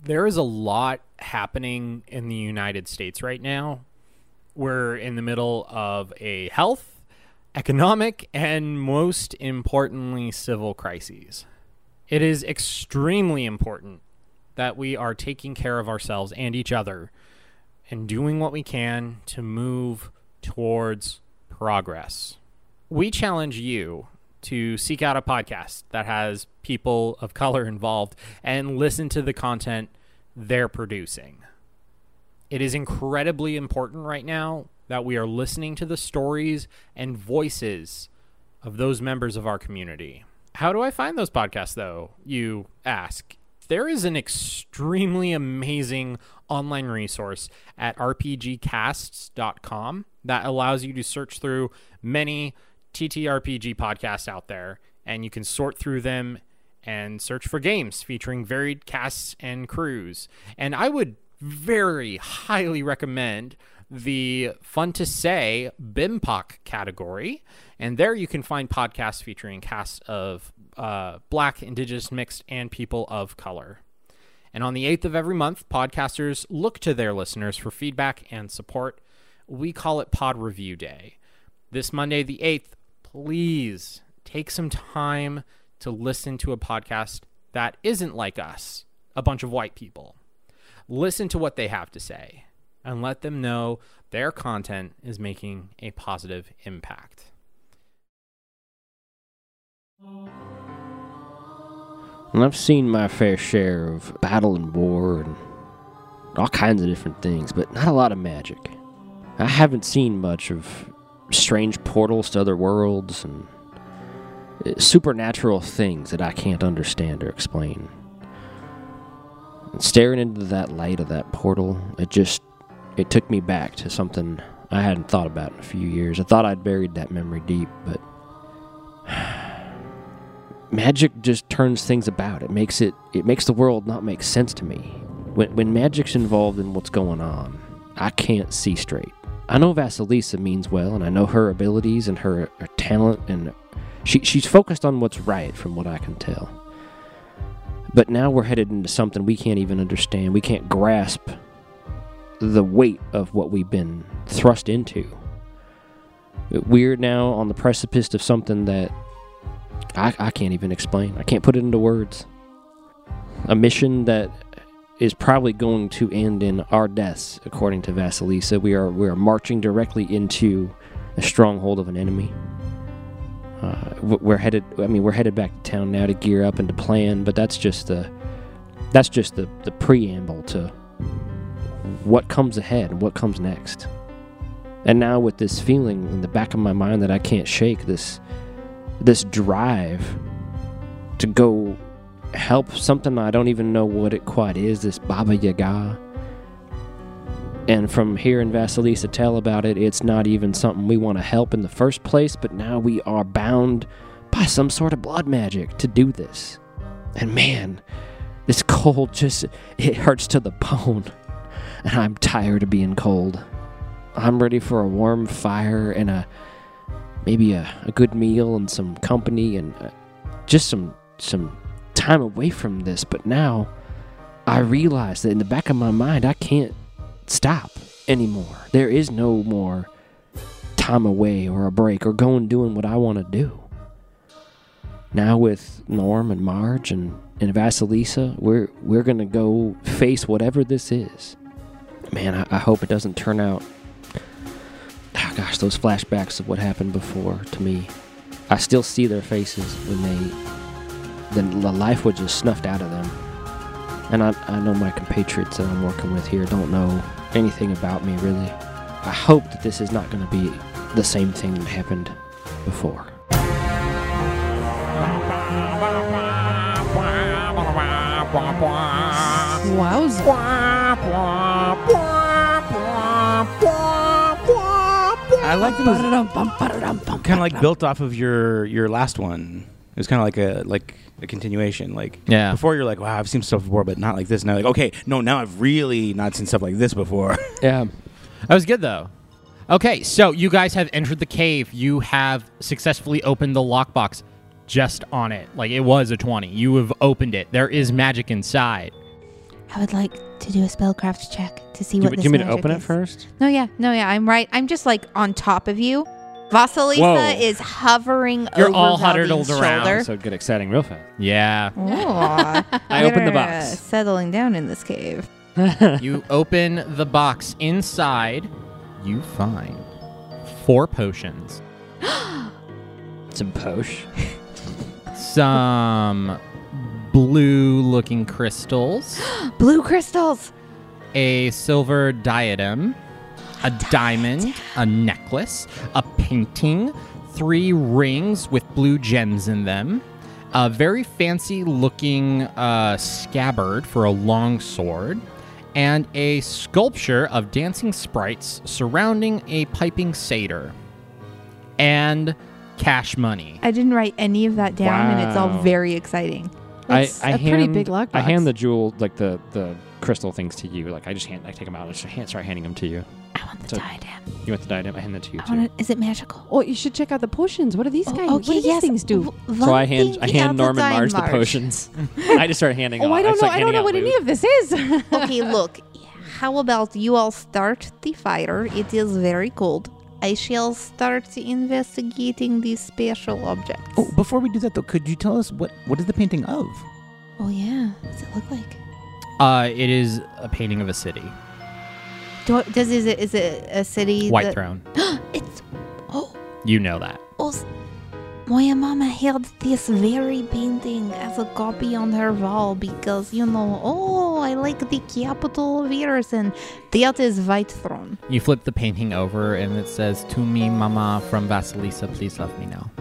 There is a lot happening in the United States right now. We're in the middle of a health, economic, and most importantly, civil crises. It is extremely important that we are taking care of ourselves and each other and doing what we can to move towards progress. We challenge you to seek out a podcast that has people of color involved and listen to the content they're producing. It is incredibly important right now that we are listening to the stories and voices of those members of our community. How do I find those podcasts, though, you ask? There is an extremely amazing online resource at rpgcasts.com that allows you to search through many TTRPG podcasts out there, and you can sort through them and search for games featuring varied casts and crews. And I would very highly recommend the Fun to Say BIMPOC category, and there you can find podcasts featuring casts of Black, Indigenous, Mixed, and people of color. And on the 8th of every month, podcasters look to their listeners for feedback and support. We call it Pod Review Day. This Monday, the 8th, please take some time to listen to a podcast that isn't like us, a bunch of white people. Listen to what they have to say and let them know their content is making a positive impact. And I've seen my fair share of battle and war and all kinds of different things, but not a lot of magic. I haven't seen much of strange portals to other worlds and supernatural things that I can't understand or explain. And staring into that light of that portal, it took me back to something I hadn't thought about in a few years. I thought I'd buried that memory deep, but magic just turns things about. It makes the world not make sense to me. When magic's involved in what's going on, I can't see straight. I know Vasilisa means well, and I know her abilities and her talent, and she's focused on what's right from what I can tell. But now we're headed into something we can't even understand. We can't grasp the weight of what we've been thrust into. We're now on the precipice of something that I can't even explain. I can't put it into words. A mission that is probably going to end in our deaths, according to Vasilisa. We are marching directly into a stronghold of an enemy. We're headed back to town now to gear up and to plan, but that's just the preamble to what comes ahead and what comes next. And now with this feeling in the back of my mind that I can't shake, this drive to go help something I don't even know what it quite is, this Baba Yaga. And from hearing Vasilisa tell about it, it's not even something we want to help in the first place, but now we are bound by some sort of blood magic to do this. And man, this cold it hurts to the bone. And I'm tired of being cold. I'm ready for a warm fire and maybe a good meal and some company and just some time away from this. But now I realize that in the back of my mind, I can't stop anymore. There is no more time away or a break or doing what I want to do. Now with Norm and Marge and Vasilisa, we're going to go face whatever this is. Man, I hope it doesn't turn out... Oh gosh, those flashbacks of what happened before to me. I still see their faces when the life was just snuffed out of them. And I know my compatriots that I'm working with here don't know anything about me, really. I hope that this is not going to be the same thing that happened before. I like that it was kind of like built off of your last one. It was kind of like a continuation. Like before, you're like, wow, I've seen stuff before, but not like this. Now, like, okay, no, now I've really not seen stuff like this before. Yeah, that was good though. Okay, so you guys have entered the cave. You have successfully opened the lockbox just on it. Like, it was a 20. You have opened it. There is magic inside. I would like to do a spellcraft check to see what this Do you mean to magic open is. it first? No, yeah. I'm right. I'm just like on top of you. Vasilisa is hovering You're over all Valdine's huddled around, shoulder. So get exciting real fast. Yeah. I opened the box. Settling down in this cave. You open the box. Inside, you find 4 potions. Some posh. Some blue-looking crystals. Blue crystals. A silver diadem. A diamond. A necklace. A painting. 3 rings with blue gems in them. A very fancy-looking scabbard for a long sword. And a sculpture of dancing sprites surrounding a piping satyr. And cash money. I didn't write any of that down, and it's all Wow. very exciting. That's a pretty big lockbox. I hand the jewel, like the crystal things to you. Like I take them out and start handing them to you. I want the diadem. You want the diadem? I hand that to you too. Is it magical? Oh, you should check out the potions. What do these guys? Okay, what do these things do? So I hand Norman Mars the potions. I just start handing. I don't know. I don't know what any of this is. Okay, look. How about you all start the fire? It is very cold. I shall start investigating these special objects. Oh, before we do that, though, could you tell us what is the painting of? Oh yeah. What's it look like? It is a painting of a city. Is it a city? White Throne. It's You know that. my mama held this very painting as a copy on her wall because I like the capital of yours, and that is White Throne. You flip the painting over and it says, "To me, Mama, from Vasilisa, please love me now."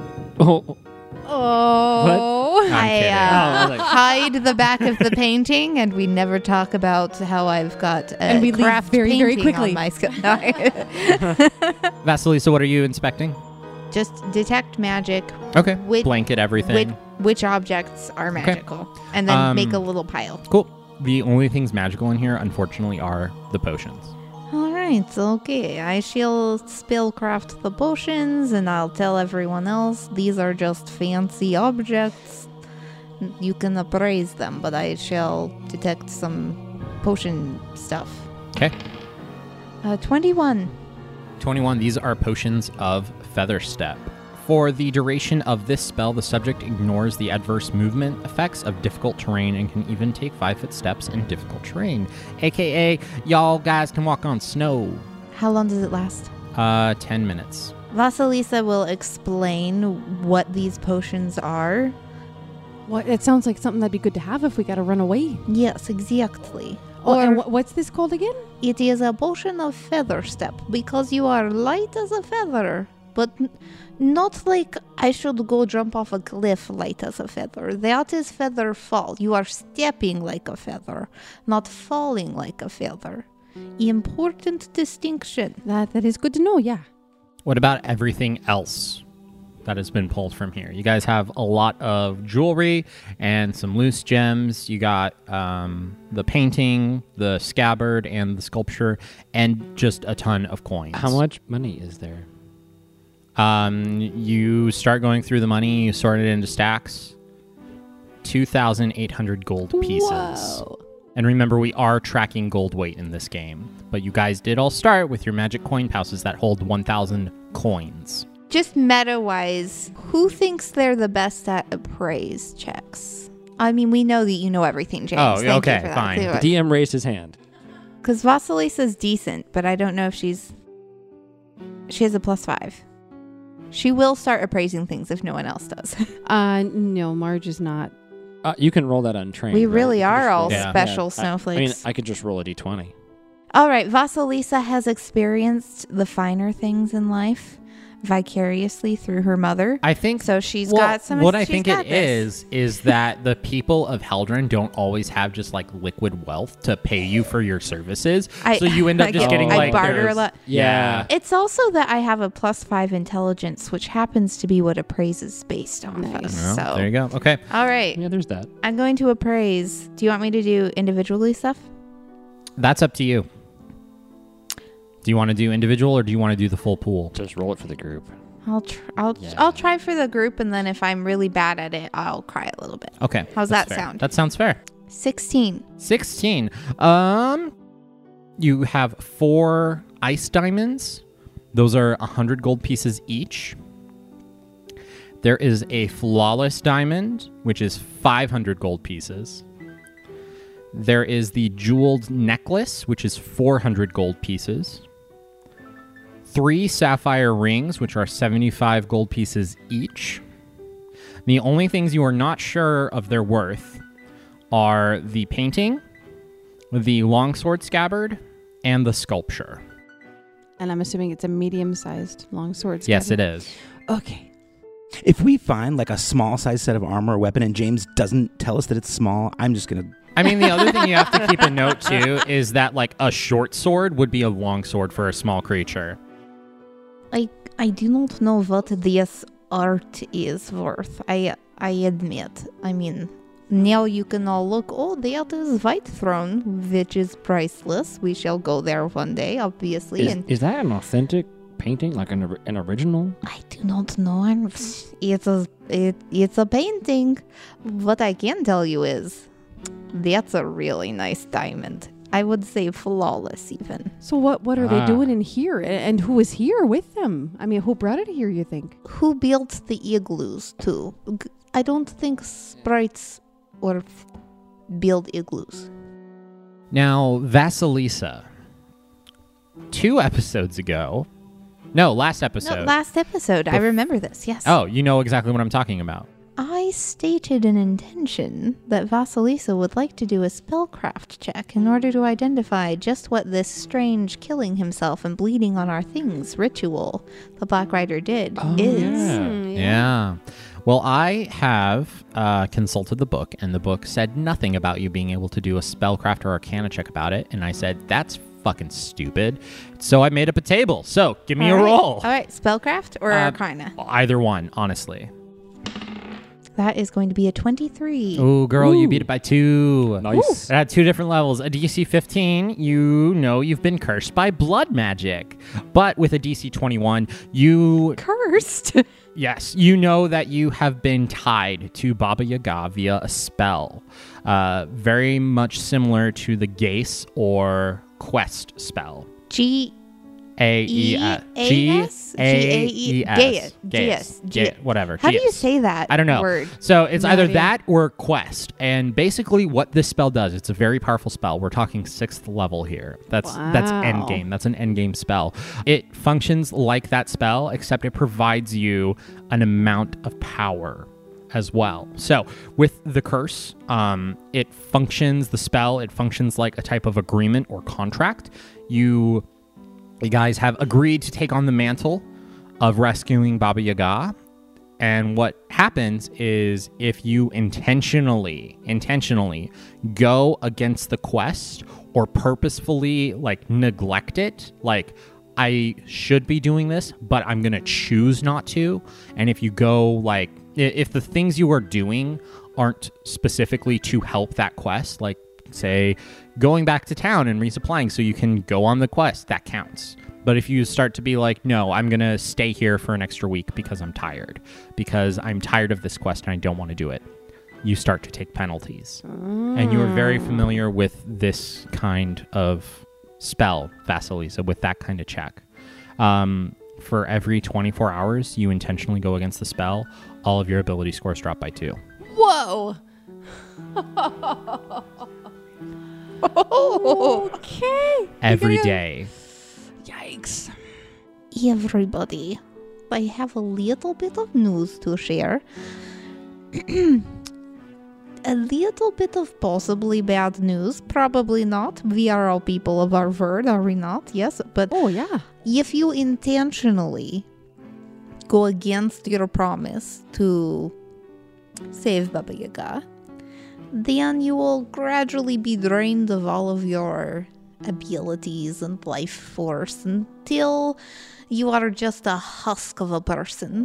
Oh. I'm kidding. Hide the back of the painting, and we never talk about how I've got a And we leave craft very, very painting quickly. on my skill. Vasilisa, what are you inspecting? Just detect magic. Okay. Which- Blanket everything. Which objects are magical, and then make a little pile. Cool. The only things magical in here, unfortunately, are the potions. All right, okay. I shall spellcraft the potions, and I'll tell everyone else these are just fancy objects. You can appraise them, but I shall detect some potion stuff. Okay. 21. 21. These are potions of Feather Step. For the duration of this spell, the subject ignores the adverse movement effects of difficult terrain and can even take 5-foot steps in difficult terrain. AKA, y'all guys can walk on snow. How long does it last? 10 minutes. Vasilisa will explain what these potions are. What? It sounds like something that'd be good to have if we got to run away. Yes, exactly. And what's this called again? It is a potion of Feather Step because you are light as a feather, but not like I should go jump off a cliff light as a feather. That is feather fall. You are stepping like a feather, not falling like a feather. Important distinction. That is good to know, yeah. What about everything else that has been pulled from here? You guys have a lot of jewelry and some loose gems. You got the painting, the scabbard, and the sculpture, and just a ton of coins. How much money is there? You start going through the money, you sort it into stacks. 2,800 gold pieces. Whoa. And remember, we are tracking gold weight in this game. But you guys did all start with your magic coin pouches that hold 1,000 coins. Just meta-wise, who thinks they're the best at appraise checks? I mean, we know that you know everything, James. Oh, Thank you okay, for that. fine. The DM raised his hand. Because Vasilisa's decent, but I don't know if she has a +5. She will start appraising things if no one else does. No, Marge is not. You can roll that untrained. We right? really You can are just all roll- Yeah. special I mean, snowflakes. I could just roll a d20. All right, Vasilisa has experienced the finer things in life vicariously through her mother. I think So she's got some. What I she's think got it this. is that the people of Heldren don't always have just like liquid wealth to pay you for your services. So you end up just getting I like barter a there's- lot. Yeah. It's also that I have a +5 intelligence, which happens to be what appraise is based on. Nice. Well, So there you go. Okay. all right, Yeah, there's that. I'm going to appraise. Do you want me to do individually stuff? That's up to you. Do you want to do individual or do you want to do the full pool? Just roll it for the group. I'll try for the group, and then if I'm really bad at it, I'll cry a little bit. Okay. How's that's that fair. sound? That sounds fair. 16. 16. You have 4 ice diamonds. Those are 100 gold pieces each. There is a flawless diamond, which is 500 gold pieces. There is the jeweled necklace, which is 400 gold pieces. 3 sapphire rings, which are 75 gold pieces each. The only things you are not sure of their worth are the painting, the longsword scabbard, and the sculpture. And I'm assuming it's a medium-sized longsword scabbard. Yes, it is. Okay. If we find like a small size set of armor or weapon and James doesn't tell us that it's small, I'm just going to... I mean, the other thing you have to keep in note, too, is that like a short sword would be a long sword for a small creature. I do not know what this art is worth. I admit. I mean, now you can all look, oh, that is White Throne, which is priceless. We shall go there one day, obviously. Is that an authentic painting, like an original? I do not know. It's a painting. What I can tell you is that's a really nice diamond. I would say flawless even. So what are they doing in here? And who is here with them? I mean, who brought it here, you think? Who built the igloos too? I don't think sprites or build igloos. Now, Vasilisa, 2 episodes ago... No, last episode. No, last episode. I remember this, yes. Oh, you know exactly what I'm talking about. I stated an intention that Vasilisa would like to do a spellcraft check in order to identify just what this strange killing himself and bleeding on our things ritual the Black Rider did is. Yeah. Well, I have consulted the book, and the book said nothing about you being able to do a spellcraft or arcana check about it, and I said, that's fucking stupid. So I made up a table. So give me a roll. All right, spellcraft or arcana? Either one, honestly. That is going to be a 23. Oh, girl, you beat it by 2. Nice. It had 2 different levels. A DC 15, you know you've been cursed by blood magic. But with a DC 21, you... Cursed? Yes, you know that you have been tied to Baba Yaga via a spell. Very much similar to the Gaze or Quest spell. G-A-E-S? G-A-E-S. Whatever. How do you say that? I don't know. Word? So it's either that or Quest. And basically what this spell does, it's a very powerful spell. We're talking 6th level here. That's end game. That's an end game spell. It functions like that spell, except it provides you an amount of power as well. So with the curse, it functions like a type of agreement or contract. You guys have agreed to take on the mantle of rescuing Baba Yaga. And what happens is if you intentionally go against the quest or purposefully neglect it, I should be doing this, but I'm going to choose not to. And if you go if the things you are doing aren't specifically to help that quest, say going back to town and resupplying so you can go on the quest, that counts. But if you start to be no, I'm going to stay here for an extra week because I'm tired of this quest and I don't want to do it, you start to take penalties. And you are very familiar with this kind of spell, Vasilisa, with that kind of check. For every 24 hours you intentionally go against the spell, all of your ability scores drop by 2. Whoa! Okay. Every day. Yikes. Everybody, I have a little bit of news to share. A little bit of possibly bad news, probably not. We are all people of our word, are we not? Yes, but if you intentionally go against your promise to save Baba Yaga, then you will gradually be drained of all of your abilities and life force until you are just a husk of a person.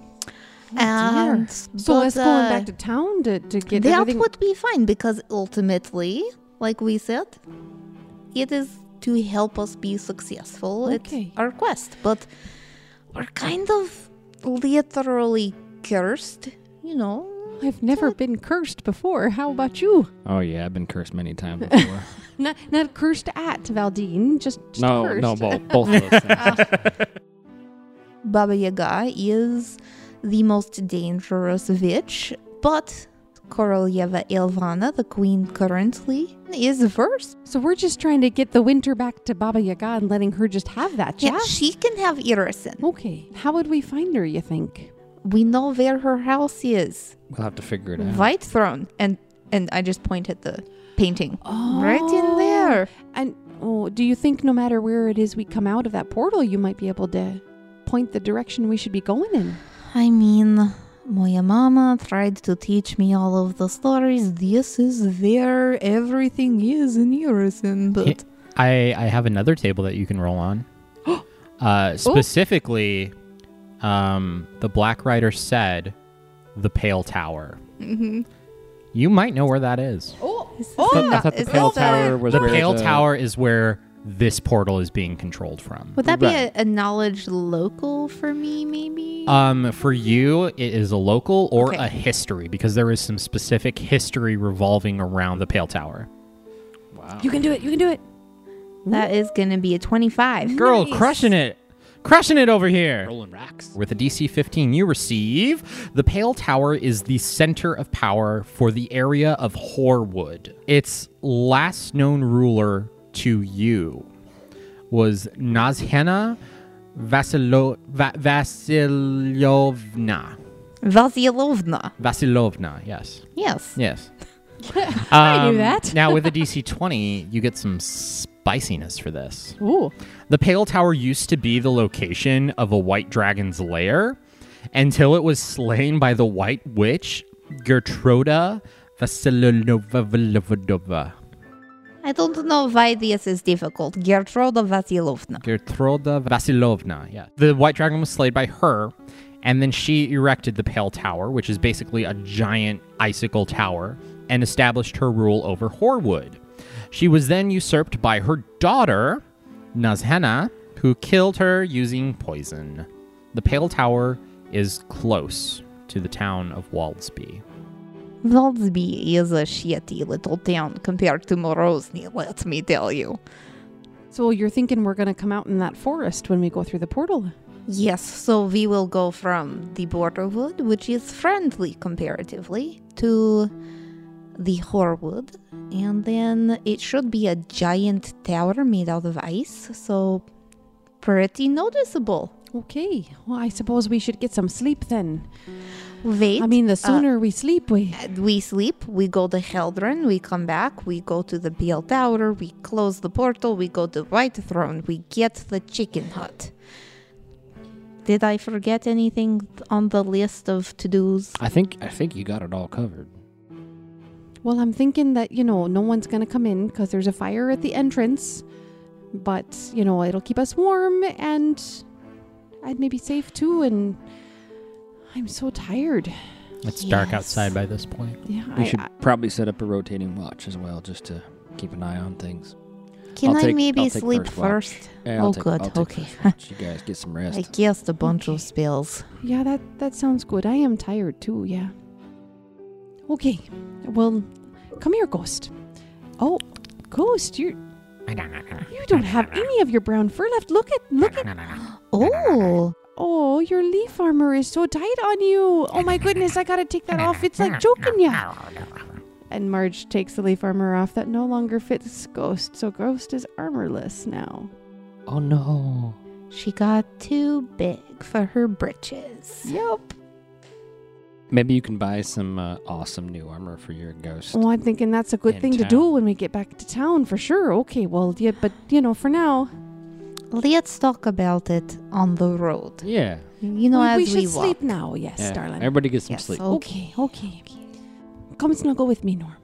So us going back to town to get that everything... would be fine, because ultimately, like we said, it is to help us be successful at our quest. But we're kind of literally cursed, I've never been cursed before. How about you? Oh, yeah, I've been cursed many times before. Not cursed at Valdine, just cursed. No, both of those things. Baba Yaga is the most dangerous witch, but Korolyeva Ilvana, the queen currently, is versed. So we're just trying to get the winter back to Baba Yaga and letting her just have that, yeah? Yeah, she can have Irison. Okay. How would we find her, you think? We know where her house is. We'll have to figure it out. White Throne. And I just point at the painting. Right in there. And do you think no matter where it is we come out of that portal, you might be able to point the direction we should be going in? I mean, my mama tried to teach me all of the stories. This is where everything is in Irison, but... I have another table that you can roll on. Specifically, the Black Rider said the Pale Tower. Mm-hmm. You might know where that is. I thought the Pale Tower was The where Pale Tower is where this portal is being controlled from. Would that be a knowledge local for me, maybe? For you, it is a local or Okay. a history, because there is some specific history revolving around the Pale Tower. Wow. You can do it. That is going to be a 25. Girl, Nice. crushing it over here. Rolling racks. With a DC 15, you receive the Pale Tower is the center of power for the area of Horwood. Its last known ruler to you was Nazhena Vasilovna. Vasilovna. Yes. Yes. I knew that. Now, with a DC 20, you get some spiciness for this. Ooh. The Pale Tower used to be the location of a white dragon's lair until it was slain by the White Witch, Gertruda Vasilovna. I don't know why this is difficult. Gertruda Vasilovna. Gertruda Vasilovna, yeah. The White Dragon was slayed by her, and then she erected the Pale Tower, which is basically a giant icicle tower, and established her rule over Horwood. She was then usurped by her daughter, Nazhena, who killed her using poison. The Pale Tower is close to the town of Waldsby. Waldsby is a shitty little town compared to Morozny, let me tell you. So you're thinking we're going to come out in that forest when we go through the portal? Yes, so we will go from the Borderwood, which is friendly comparatively, to the Horwood, and then it should be a giant tower made out of ice, so pretty noticeable. Okay. Well, I suppose we should get some sleep then. Wait. I mean, the sooner we sleep, we sleep, we go to Heldren, we come back, we go to the Pale Tower, we close the portal, we go to White Throne, we get the chicken hut. Did I forget anything on the list of to-dos? I think you got it all covered. Well, I'm thinking that, no one's going to come in because there's a fire at the entrance. But, it'll keep us warm and I'd maybe safe too. And I'm so tired. It's dark outside by this point. Yeah, We should probably set up a rotating watch as well, just to keep an eye on things. Can I'll I take maybe first sleep watch. first? Yeah, I'll take okay. first watch. You guys get some rest. I guessed a bunch of spells. Yeah, that sounds good. I am tired too, yeah. Okay, well, come here, Ghost. Oh, Ghost, you don't have any of your brown fur left. Look at. Oh, Oh, your leaf armor is so tight on you. Oh my goodness, I gotta take that off. It's like choking you. And Marge takes the leaf armor off that no longer fits Ghost, so Ghost is armorless now. Oh no. she got too big for her britches. Yep. Maybe you can buy some awesome new armor for your ghost. Oh, I'm thinking that's a good In thing to town. do when we get back to town for sure. Okay, well, yeah, but for now, Let's talk about it on the road. Yeah. As we we should walk. sleep now. Yes, Yeah. darling. Everybody get some Yes, sleep. Okay. Come snuggle with me, Norm.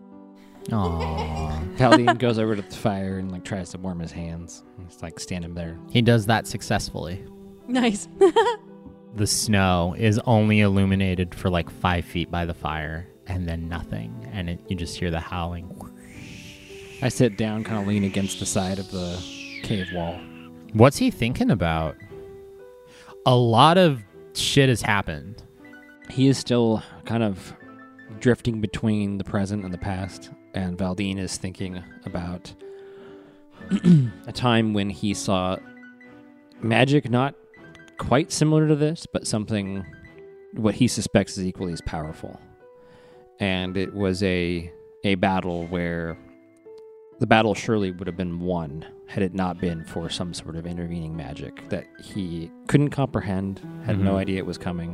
Aww. Paladin goes over to the fire and tries to warm his hands. He's standing there. He does that successfully. Nice. The snow is only illuminated for 5 feet by the fire, and then nothing. And you just hear the howling. I sit down, kind of lean against the side of the cave wall. What's he thinking about? A lot of shit has happened. He is still kind of drifting between the present and the past, and Valdine is thinking about a time when he saw magic not quite similar to this, but something what he suspects is equally as powerful. And it was a battle where the battle surely would have been won had it not been for some sort of intervening magic that he couldn't comprehend, had no idea it was coming.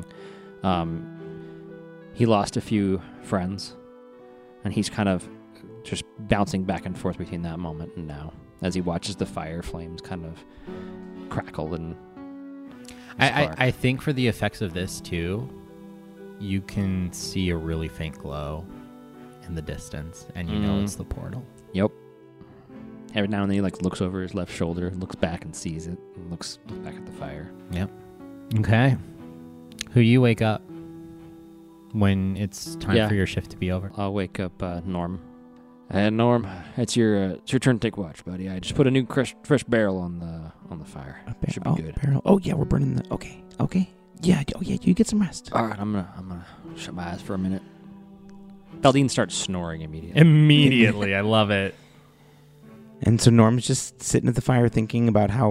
He lost a few friends, and he's kind of just bouncing back and forth between that moment and now as he watches the fire flames kind of crackle and I think for the effects of this too, you can see a really faint glow in the distance, and you know it's the portal. Yep. Every now and then he looks over his left shoulder, looks back and sees it, and looks back at the fire. Yep. Okay. Who you wake up when it's time for your shift to be over? I'll wake up Norm. And Norm, it's your turn to take watch, buddy. I just put a new fresh barrel on the fire. Should be good. Barrel. Oh yeah, we're burning the. Okay. Yeah. Oh yeah. You get some rest. All right. I'm gonna shut my eyes for a minute. Valdine starts snoring immediately. Immediately, I love it. And so Norm's just sitting at the fire thinking about how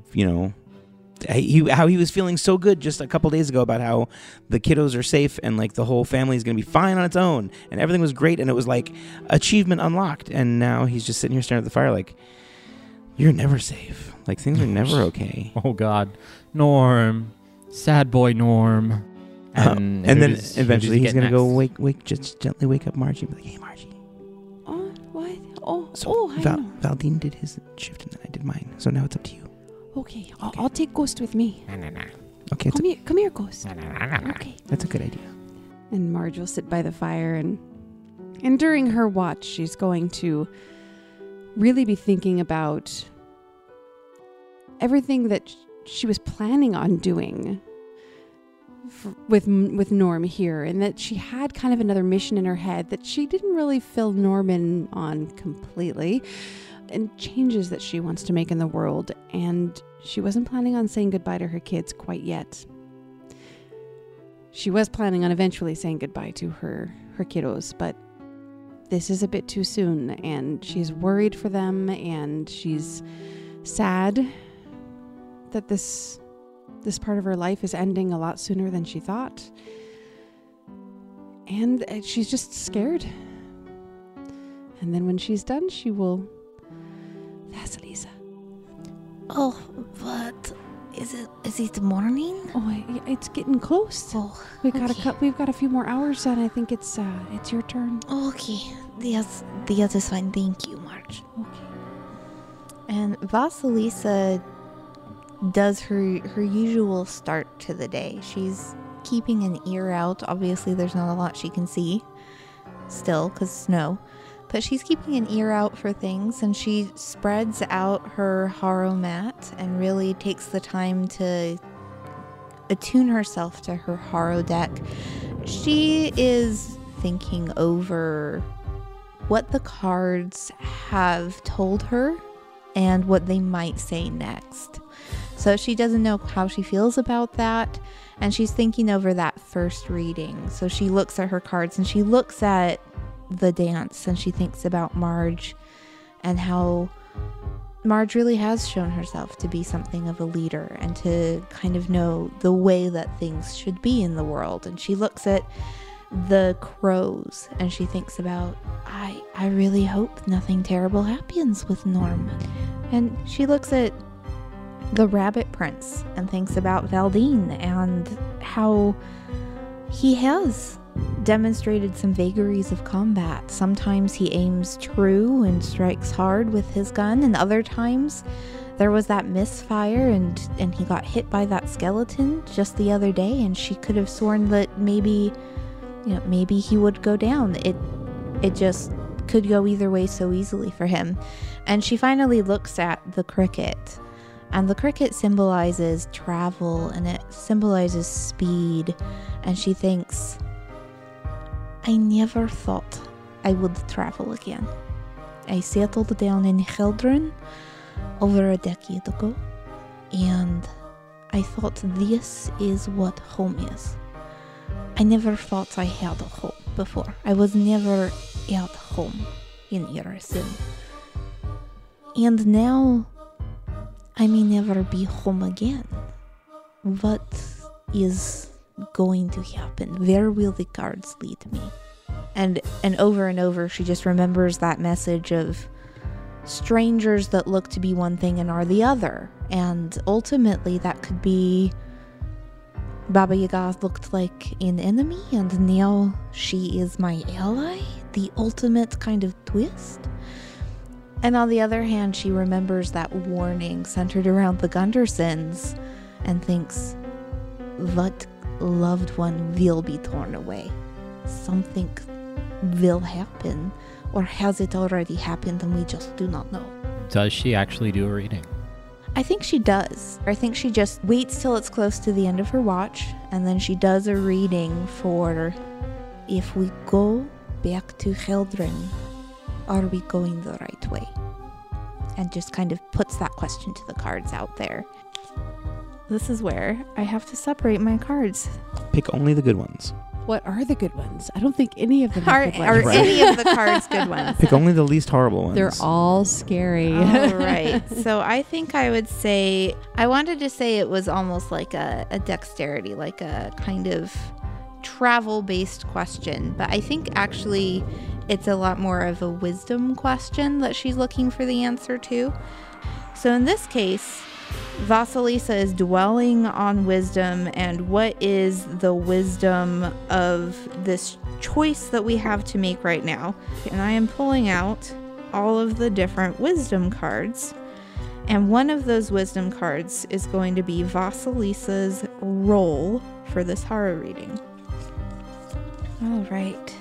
how he was feeling so good just a couple days ago about how the kiddos are safe and like the whole family is going to be fine on its own and everything was great and it was like achievement unlocked. And now he's just sitting here staring at the fire like, you're never safe. Like things are never okay. Oh God, Norm, sad boy Norm. And then eventually he's going to go just gently wake up Margie and be like, hey Margie. Oh, what? Oh, so I know. Valdine did his shift and then I did mine. So now it's up to you. Okay, I'll take Ghost with me. Okay, come here, Ghost. Okay. That's a good idea. And Marge will sit by the fire, and during her watch, she's going to really be thinking about everything that she was planning on doing with Norm here, and that she had kind of another mission in her head that she didn't really fill Norm in on completely, and changes that she wants to make in the world, and she wasn't planning on saying goodbye to her kids quite yet. She was planning on eventually saying goodbye to her kiddos, but this is a bit too soon, and she's worried for them, and she's sad that this part of her life is ending a lot sooner than she thought, and she's just scared. And then when she's done, she will... Vasilisa. Oh, but is it morning? Oh, it's getting close. Oh, we've got a few more hours, and I think it's your turn. Okay, that is fine. Thank you, Marge. Okay. And Vasilisa does her usual start to the day. She's keeping an ear out. Obviously, there's not a lot she can see still because snow. But she's keeping an ear out for things, and she spreads out her Haro mat and really takes the time to attune herself to her Haro deck. She is thinking over what the cards have told her and what they might say next. So she doesn't know how she feels about that, and she's thinking over that first reading. So she looks at her cards and she looks at the dance, and she thinks about Marge and how Marge really has shown herself to be something of a leader and to kind of know the way that things should be in the world. And she looks at the crows and she thinks about, I really hope nothing terrible happens with Norm. And she looks at the Rabbit Prince and thinks about Valdine and how he has demonstrated some vagaries of combat. Sometimes he aims true and strikes hard with his gun, and other times there was that misfire and he got hit by that skeleton just the other day, and she could have sworn that maybe he would go down. It just could go either way so easily for him. And she finally looks at the cricket, and the cricket symbolizes travel and it symbolizes speed, and she thinks, I never thought I would travel again. I settled down in Heldren over a decade ago, and I thought this is what home is. I never thought I had a home, before. I was never at home in Irison. And now I may never be home again. What is going to happen? Where will the cards lead me? And over she just remembers that message of strangers that look to be one thing and are the other. And ultimately that could be Baba Yaga looked like an enemy and now she is my ally. The ultimate kind of twist. And on the other hand, she remembers that warning centered around the Gundersons and thinks, what loved one will be torn away? Something will happen, or has it already happened and we just do not know? Does she actually do a reading? I think she does. I think she just waits till it's close to the end of her watch, and then she does a reading for if we go back to Heldren, are we going the right way? And just kind of puts that question to the cards out there. This is where I have to separate my cards. Pick only the good ones. What are the good ones? I don't think any of them are good ones. Are right. Any of the cards good ones? Pick only the least horrible ones. They're all scary. All right. So I think I would say, I wanted to say it was almost like a dexterity, like a kind of travel-based question. But I think actually it's a lot more of a wisdom question that she's looking for the answer to. So in this case, Vasilisa is dwelling on wisdom and what is the wisdom of this choice that we have to make right now. And I am pulling out all of the different wisdom cards. And one of those wisdom cards is going to be Vasilisa's role for this horror reading. All right.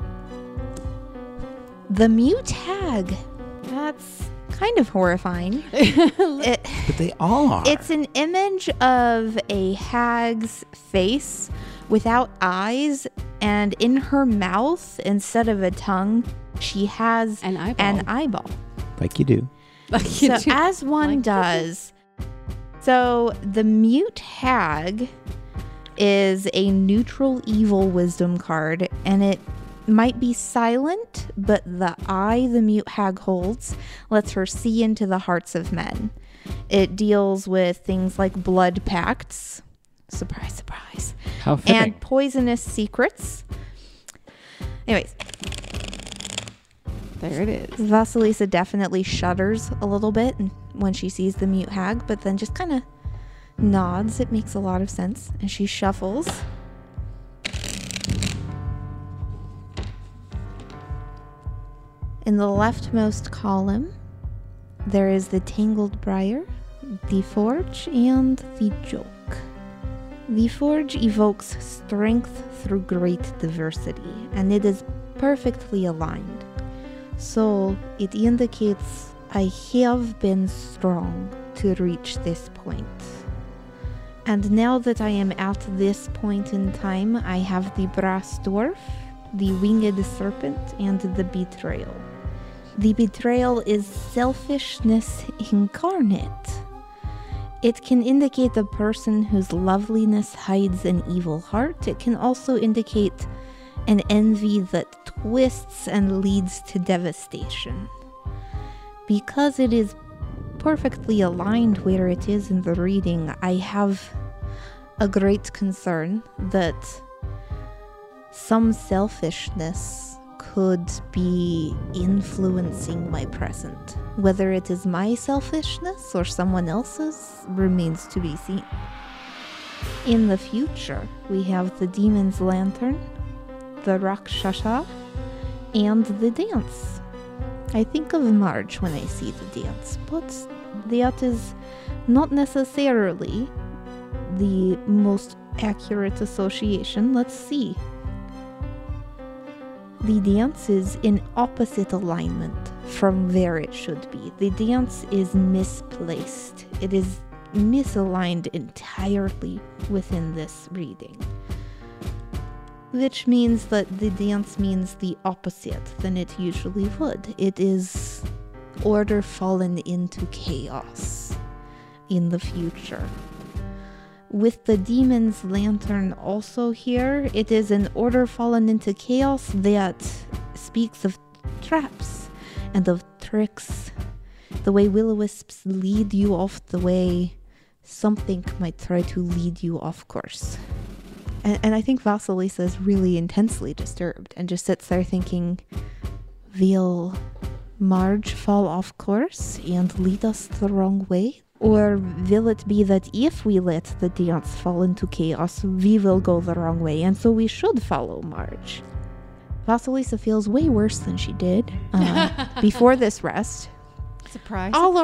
The mute hag. That's kind of horrifying. But they all are. It's an image of a hag's face without eyes, and in her mouth, instead of a tongue, she has an eyeball. Like you do. So as one does. So the mute hag is a neutral evil wisdom card, and it might be silent, but the eye the mute hag holds lets her see into the hearts of men. It deals with things like blood pacts, surprise, surprise, how fitting, and poisonous secrets. Anyways, there it is. Vasilisa definitely shudders a little bit when she sees the mute hag, but then just kind of nods. It makes a lot of sense, and she shuffles. In the leftmost column, there is the Tangled Briar, the Forge, and the Joke. The Forge evokes strength through great diversity, and it is perfectly aligned. So it indicates I have been strong to reach this point. And now that I am at this point in time, I have the Brass Dwarf, the Winged Serpent, and the Betrayal. The betrayal is selfishness incarnate. It can indicate a person whose loveliness hides an evil heart. It can also indicate an envy that twists and leads to devastation. Because it is perfectly aligned where it is in the reading, I have a great concern that some selfishness could be influencing my present. Whether it is my selfishness or someone else's remains to be seen. In the future, we have the Demon's Lantern, the Rakshasa, and the dance. I think of Marge when I see the dance, but that is not necessarily the most accurate association. Let's see. The dance is in opposite alignment from where it should be. The dance is misplaced. It is misaligned entirely within this reading. Which means that the dance means the opposite than it usually would. It is order fallen into chaos in the future. with the demon's lantern also here, it is an order fallen into chaos that speaks of traps and of tricks. The way will-o-wisps lead you off the way, something might try to lead you off course. And I think Vasilisa is really intensely disturbed and just sits there thinking, will Marge fall off course and lead us the wrong way? Or will it be that if we let the dance fall into chaos, we will go the wrong way, and so we should follow Marge? Vasilisa feels way worse than she did before this rest. Surprise. All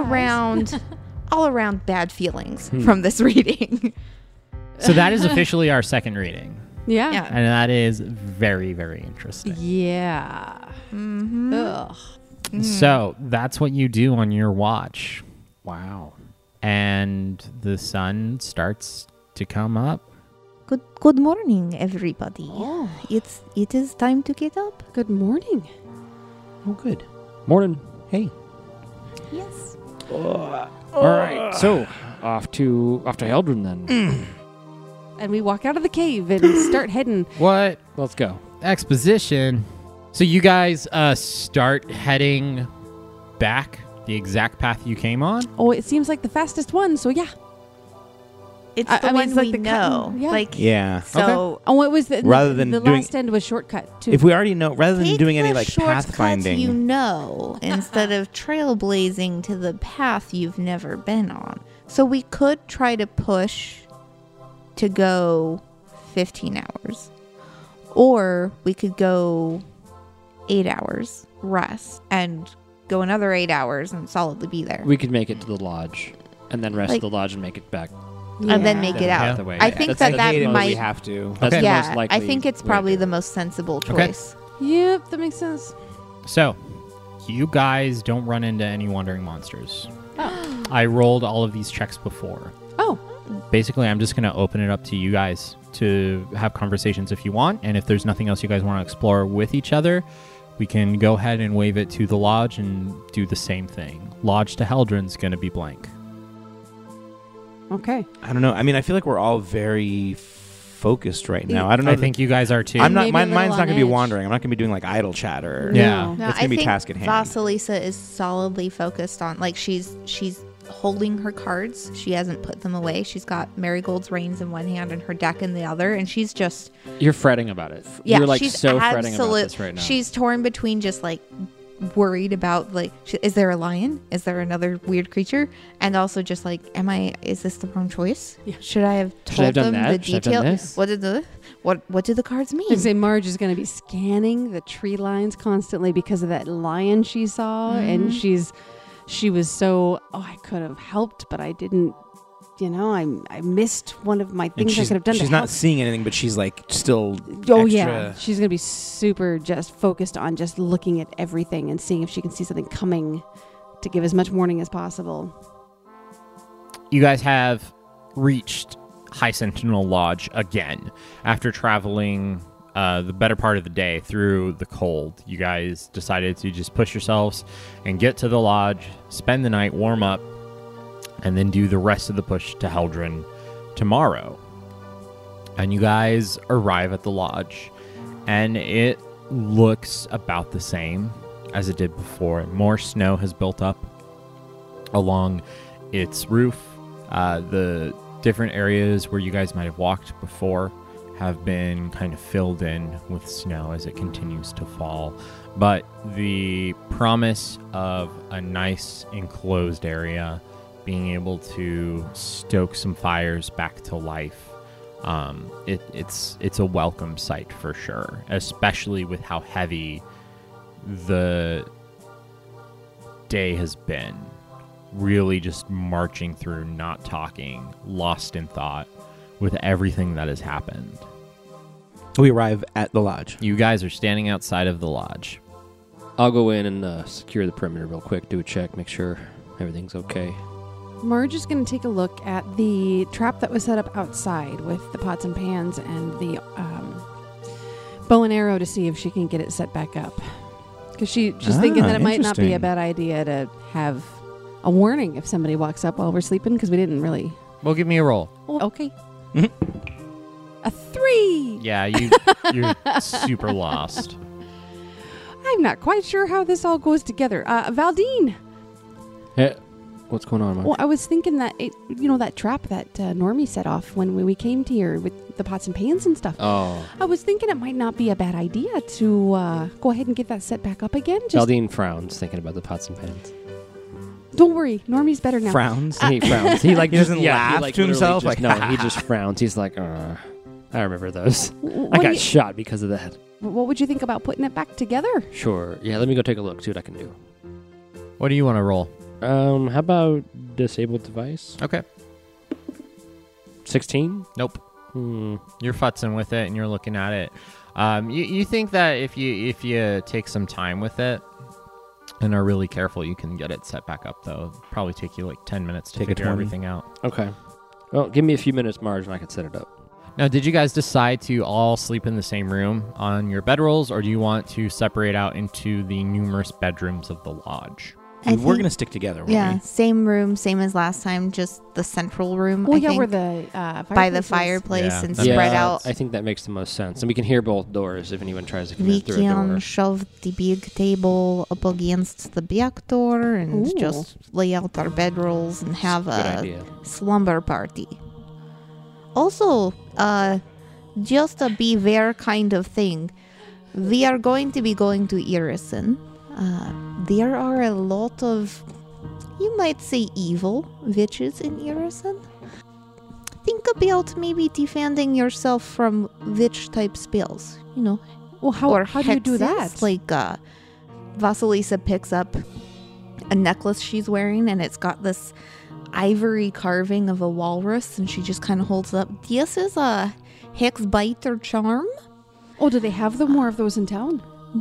around bad feelings from this reading. So that is officially our second reading. Yeah. And that is very, very interesting. Yeah. Mm-hmm. Ugh. So that's what you do on your watch. Wow. And the sun starts to come up. Good morning, everybody. Oh. It is time to get up. Good morning. Oh, good. Morning. Hey. Yes. All right. So off to Heldren then. And we walk out of the cave and start heading. What? Let's go. Exposition. So you guys start heading back the exact path you came on? Oh, it seems like the fastest one, so yeah. It's the one it's like we the know. cutting, yeah. Like, Yeah. so Oh, it was the Rather than the doing- last end was shortcut too. If we already know, rather than take doing any the like shortcuts pathfinding, you know, instead of trailblazing to the path you've never been on. So we could try to push to go 15 hours. Or we could go 8 hours, rest, and go another 8 hours and solidly be there. We could make it to the lodge and then rest Like- at the lodge and make it back. And then make it Yeah. out. The way. I think That's that the that most might... we have to. That's Okay. the Yeah, most likely I think it's way to probably do the it. most sensible Okay. choice. Yep, that makes sense. So, you guys don't run into any wandering monsters. I rolled all of these checks before. Oh, Basically, I'm just going to open it up to you guys to have conversations if you want. And if there's nothing else you guys want to explore with each other, we can go ahead and wave it to the lodge and do the same thing. Lodge to Heldren's going to be blank. okay. I don't know. I mean, I feel like we're all very focused right now. I don't know. I think you guys are too. I'm not. Maybe a Mine's little not on going to be edge. wandering. I'm not going to be doing like idle chatter. Yeah. No. No, It's I gonna be think task at hand. Vasilisa is solidly focused on, like, she's holding her cards. She hasn't put them away. She's got Marigold's reins in one hand and her deck in the other, and she's just You're fretting about it. yeah, You're like she's so fretting about this right now. She's torn between just like worried about like, is there a lion? Is there another weird creature? And also just like, is this the wrong choice? Yeah. Should I have Should I have told done them that? the Should I have done detail? this? What do the cards mean? I say Marge is going to be scanning the tree lines constantly because of that lion she saw, and she was so, I could have helped, but I didn't. You know, I missed one of my And things I could have done. she's to not help. seeing anything, but she's like still. Oh extra. yeah, she's gonna be super just focused on just looking at everything and seeing if she can see something coming to give as much warning as possible. You guys have reached High Sentinel Lodge again after traveling the better part of the day through the cold. You guys decided to just push yourselves and get to the lodge, spend the night, warm up, and then do the rest of the push to Heldren tomorrow. And you guys arrive at the lodge, and it looks about the same as it did before. More snow has built up along its roof. The different areas where you guys might have walked before have been kind of filled in with snow as it continues to fall. But the promise of a nice enclosed area, being able to stoke some fires back to life, it's a welcome sight for sure, especially with how heavy the day has been. Really just marching through, not talking, lost in thought with everything that has happened. We arrive at the lodge. You guys are standing outside of the lodge. I'll go in and secure the perimeter real quick, do a check, make sure everything's okay. Marge is going to take a look at the trap that was set up outside with the pots and pans and the bow and arrow to see if she can get it set back up. Because she's thinking that it might not be a interesting. bad idea to have a warning if somebody walks up while we're sleeping, because we didn't really... Well, give me a roll. Oh, okay. A 3. Yeah, you're super lost. I'm not quite sure how this all goes together. Valdine. Hey, what's going on, Mark? Well, I was thinking that that trap that Normie set off when we came to here with the pots and pans and stuff. Oh. I was thinking it might not be a bad idea to go ahead and get that set back up again. Valdine frowns thinking about the pots and pans. Don't worry, Normie's better now. Frowns. He frowns. He he doesn't laugh to himself. Just, no, he just frowns. He's like, I remember those. I got shot because of that. What would you think about putting it back together? Sure. Yeah, let me go take a look. See what I can do. What do you want to roll? How about disabled device? Okay. 16? Nope. You're futzing with it and you're looking at it. You think that if you take some time with it and are really careful, you can get it set back up, though. It'll probably take you like 10 minutes to figure everything out. Okay. Well, give me a few minutes, Marge, and I can set it up. Now, did you guys decide to all sleep in the same room on your bedrolls, or do you want to separate out into the numerous bedrooms of the lodge? We're going to stick together, won't we? Same room, same as last time, just the central room. Well, I think, where the fireplace by the fireplace and Yeah, spread out. I think that makes the most sense. And we can hear both doors if anyone tries to come We in through a door. can shove the big table up against the back door and just lay out our bedrolls and have a slumber party. Also, just a beware kind of thing. We are going to be going to Irison. There are a lot of, you might say, evil witches in Irison. Think about maybe defending yourself from witch-type spells, Well, how do you do hexes. that? Like, Vasilisa picks up a necklace she's wearing, and it's got this ivory carving of a walrus, and she just kind of holds it up. This is a hex bite or charm. Oh, do they have more of those in town?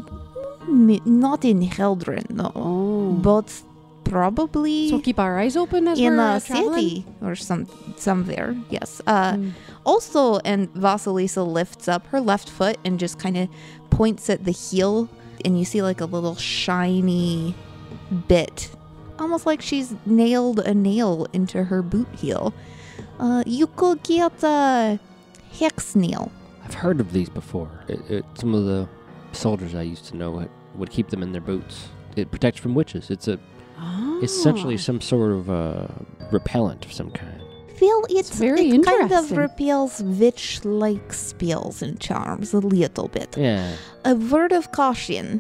Not in Heldren, no. Oh. But probably So keep our eyes open as in we're a traveling? city or somewhere. Yes. Also, and Vasilisa lifts up her left foot and just kind of points at the heel, and you see like a little shiny bit, almost like she's nailed a nail into her boot heel. You could get a hex nail. I've heard of these before. Some of the soldiers I used to know would keep them in their boots. It protects from witches. It's essentially some sort of repellent of some kind. Well, it kind of interesting. repels witch-like spells and charms a little bit. Yeah. A word of caution.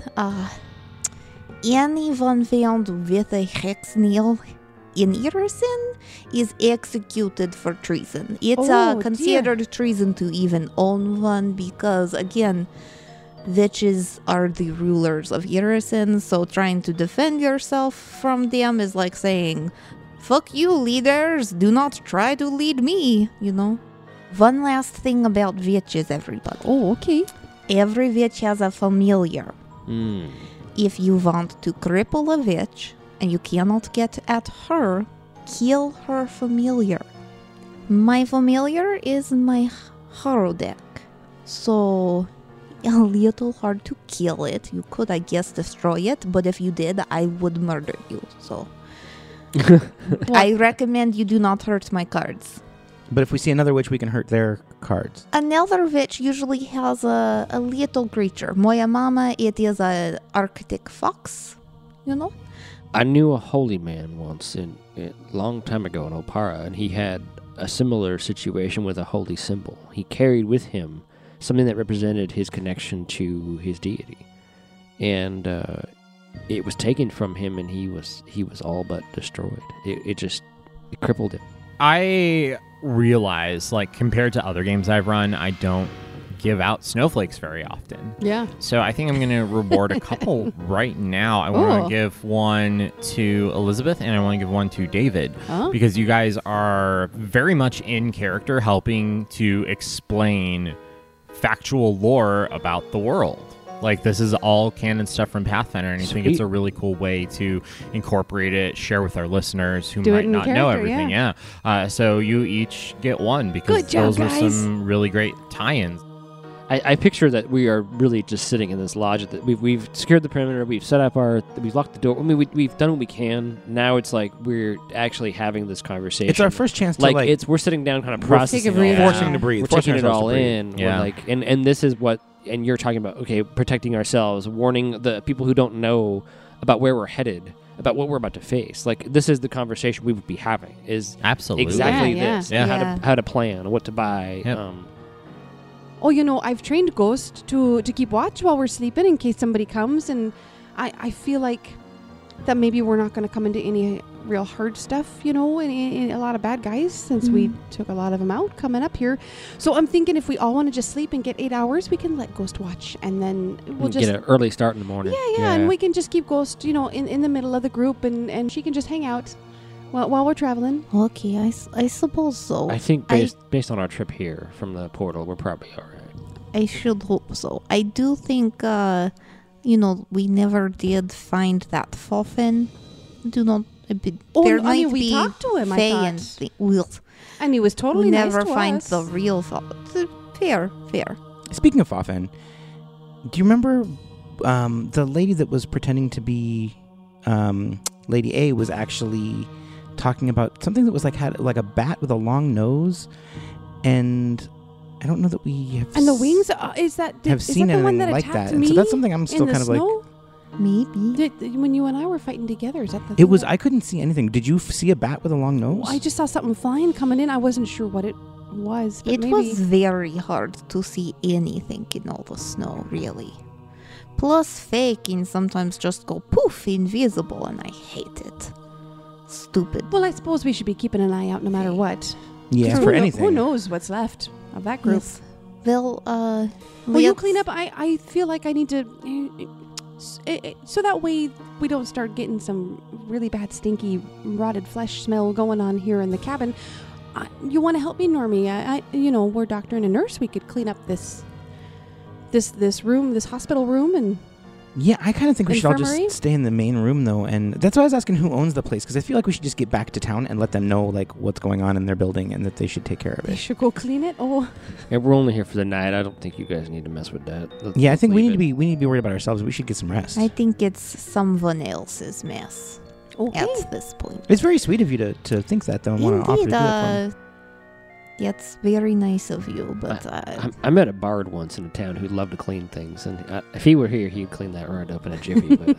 Anyone found with a hex nail in Irison is executed for treason. It's considered treason to even own one because, again, witches are the rulers of Irison, so trying to defend yourself from them is like saying, fuck you, leaders, do not try to lead me, One last thing about witches, everybody. Oh, okay. Every witch has a familiar. If you want to cripple a witch and you cannot get at her, kill her familiar. My familiar is my horodeck, so a little hard to kill it. You could, I guess, destroy it, but if you did, I would murder you, so I recommend you do not hurt my cards. But if we see another witch, we can hurt their cards. Another witch usually has a little creature. Moya mama, it is a Arctic fox, I knew a holy man once a long time ago in Opara, and he had a similar situation with a holy symbol. He carried with him something that represented his connection to his deity, and it was taken from him, and he was all but destroyed. It crippled him. I realize, compared to other games I've run, I don't give out snowflakes very often. Yeah. So I think I'm going to reward a couple right now. I want to give one to Elizabeth, and I want to give one to David, because you guys are very much in character helping to explain factual lore about the world. This is all canon stuff from Pathfinder, and I think it's a really cool way to incorporate it, share with our listeners who might not know everything. Yeah. So you each get one, because those were some really great tie-ins. I picture that we are really just sitting in this lodge. That we've secured the perimeter. We've set up we've locked the door. I mean, we've done what we can. Now it's like we're actually having this conversation. It's our first chance to we're sitting down, kind of processing, forcing to breathe. We're taking it all in. Yeah. We're like, and this is what. And you're talking about protecting ourselves, warning the people who don't know about where we're headed, about what we're about to face. Like this is the conversation we would be having. Is absolutely exactly this. Yeah. How to plan, what to buy. Yep. I've trained Ghost to keep watch while we're sleeping in case somebody comes, and I feel like that maybe we're not going to come into any real hard stuff, and a lot of bad guys since we took a lot of them out coming up here. So I'm thinking if we all want to just sleep and get 8 hours, we can let Ghost watch, and then we'll just get an early start in the morning. Yeah, and we can just keep Ghost, in the middle of the group, and she can just hang out while we're traveling. Okay, I suppose so. I think based on our trip here from the portal, we're probably all right. I should hope so. I do think, we never did find that Foffin. Do not. There might we be talked to him. I thought, and he was totally nice to never find us. the real Foffin. Fair. Speaking of Foffin, do you remember the lady that was pretending to be Lady A was actually talking about something that was had like a bat with a long nose, and I don't know that we have. And the wings is that seen the one anything that like attacked that. me? And so that's something I'm still in the kind of snow? like. Maybe. When you and I were fighting together, is that the It thing was. that- I couldn't see anything. Did you see a bat with a long nose? I just saw something flying coming in. I wasn't sure what it was. But It maybe. was very hard to see anything in all the snow, really. Plus, Faye can sometimes just go poof, invisible, and I hate it. Stupid. Well, I suppose we should be keeping an eye out no matter what. Yeah, 'Cause for who anything. Who knows what's left of that group? Yes. Well, Will you let's- clean up? I feel like I need to... so that way we don't start getting some really bad, stinky, rotted flesh smell going on here in the cabin. You want to help me, Normie? We're doctor and a nurse. We could clean up this room, this hospital room, and... Yeah, I kind of think we should all Infirmary? just stay in the main room, though. And that's why I was asking who owns the place, because I feel like we should just get back to town and let them know what's going on in their building and that they should take care of They it. should go clean it. Oh, Yeah, we're only here for the night. I don't think you guys need to mess with that. Yeah, I Let's think we leave need it. to be worried about ourselves. We should get some rest. I think it's someone else's mess okay. at this point. It's very sweet of you to think that, though, and want to offer to do Indeed, that for me. it's very nice of you, but I met a bard once in a town who'd love to clean things, and if he were here, he'd clean that right up in a jiffy. But